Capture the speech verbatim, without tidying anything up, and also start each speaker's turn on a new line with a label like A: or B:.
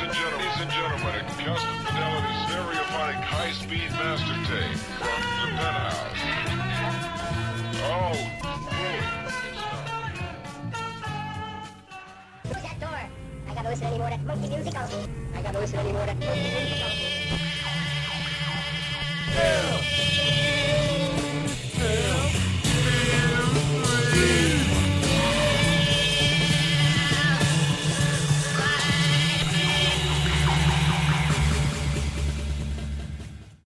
A: and gentlemen, ladies and gentlemen, a custom fidelity stereophonic high-speed master tape from the Penthouse. Oh, boy.
B: Close that door. I gotta listen to any more of that monkey music. I gotta listen to any more of that monkey music.